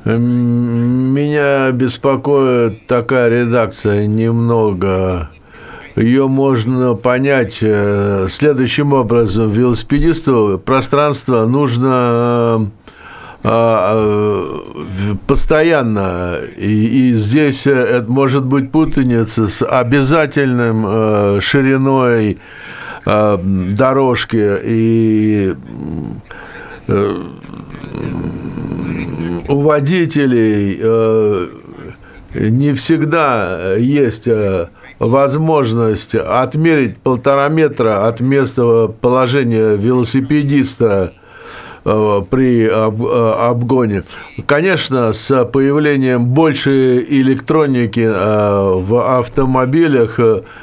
Меня беспокоит такая редакция немного. Ее можно понять следующим образом. Велосипедисту пространство нужно постоянно. И здесь это может быть путаница с обязательным шириной дорожки. И у водителей не всегда есть возможность отмерить 1,5 метра от места положения велосипедиста при обгоне. Конечно, с появлением большей электроники в автомобилях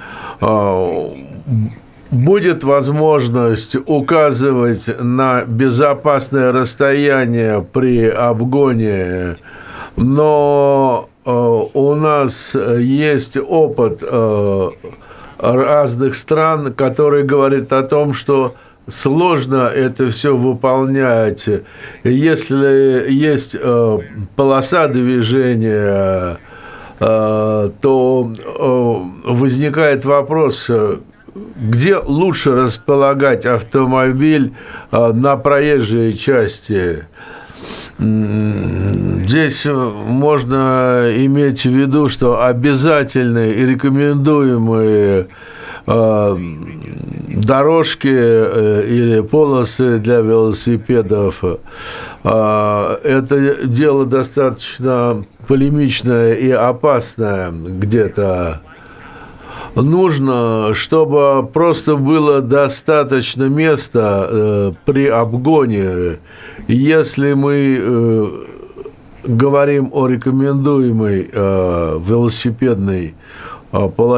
будет возможность указывать на безопасное расстояние при обгоне, но у нас есть опыт разных стран, который говорит о том, что сложно это все выполнять. Если есть полоса движения, то возникает вопрос, где лучше располагать автомобиль на проезжей части. Здесь можно иметь в виду, что обязательные и рекомендуемые дорожки или полосы для велосипедов это дело достаточно полемичное и опасное где-то. Нужно, чтобы просто было достаточно места при обгоне. Если мы говорим о рекомендуемой велосипедной полосе,